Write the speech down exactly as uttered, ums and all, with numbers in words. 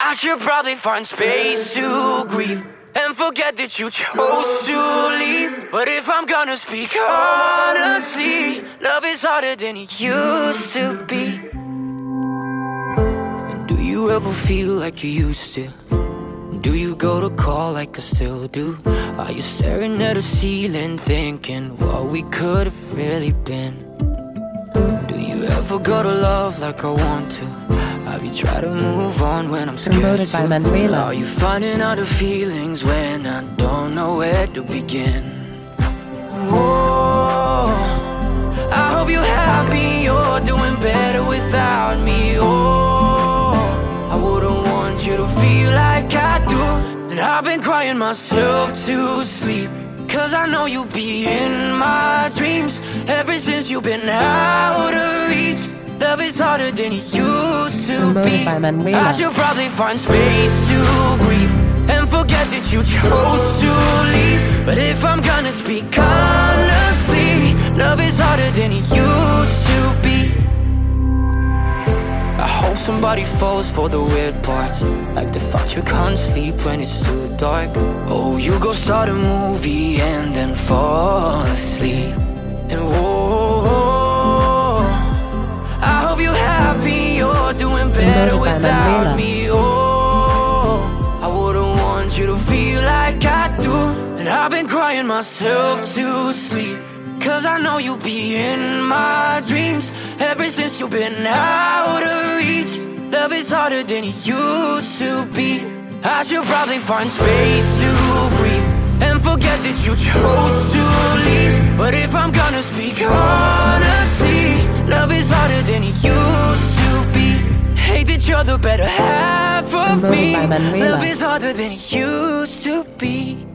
I should probably find space to grieve and forget that you chose to leave. But if I'm gonna speak honestly, love is harder than it used to be. And do you ever feel like you used to? Do you go to call like I still do? Are you staring at the ceiling thinking what we could have really been? Do you ever go to love like I want to? Have you tried to move on when I'm scared Promoted to? by Manuela. Are you finding out the feelings when I don't know where to begin? Oh, I hope you're happy, you're doing better without me. Oh, I wouldn't want you to feel like I do. And I've been crying myself to sleep, cause I know you'll be in my dreams. Ever since you've been out of reach, love is harder than it used to be. I should probably find space to grieve and forget that you chose to leave. But if I'm gonna speak honestly, love is harder than it used to be. I hope somebody falls for the weird parts, like the fact you can't sleep when it's too dark. Oh, you go start a movie and then fall asleep. And whoa, I hope you're happy, you're doing better without me. Oh, I wouldn't want you to feel like I do. And I've been crying myself to sleep, cause I know you'll be in my dreams. Ever since you've been out of reach, love is harder than it used to be. I should probably find space to breathe and forget that you chose to leave. But if I'm gonna speak honestly, love is harder than it used to be. Hate that you're the better half of me. Love is harder than it used to be.